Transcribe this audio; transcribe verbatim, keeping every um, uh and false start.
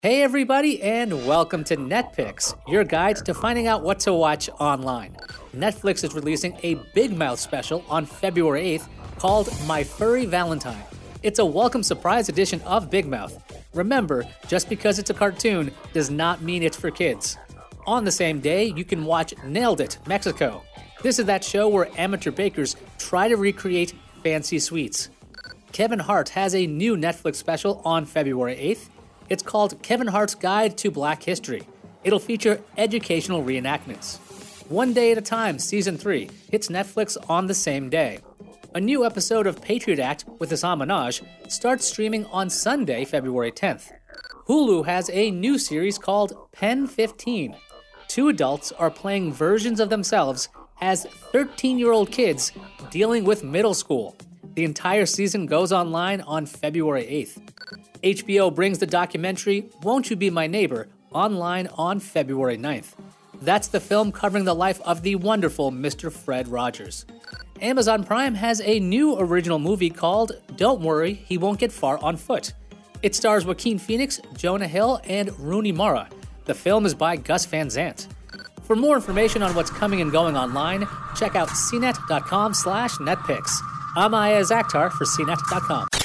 Hey everybody, and welcome to NetPicks, your guide to finding out what to watch online. Netflix is releasing a Big Mouth special on February eighth called My Furry Valentine. It's a welcome surprise edition of Big Mouth. Remember, just because it's a cartoon does not mean it's for kids. On the same day, you can watch Nailed It, Mexico. This is that show where amateur bakers try to recreate fancy sweets. Kevin Hart has a new Netflix special on February eighth. It's called Kevin Hart's Guide to Black History. It'll feature educational reenactments. One Day at a Time Season three hits Netflix on the same day. A new episode of Patriot Act with Hasan Minhaj starts streaming on Sunday, February tenth. Hulu has a new series called Pen fifteen. Two adults are playing versions of themselves as thirteen-year-old kids dealing with middle school. The entire season goes online on February eighth. H B O brings the documentary Won't You Be My Neighbor online on February ninth. That's the film covering the life of the wonderful Mister Fred Rogers. Amazon Prime has a new original movie called Don't Worry, He Won't Get Far on Foot. It stars Joaquin Phoenix, Jonah Hill, and Rooney Mara. The film is by Gus Van Sant. For more information on what's coming and going online, check out c net dot com slash netpicks. I'm Ayaz Akhtar for c net dot com.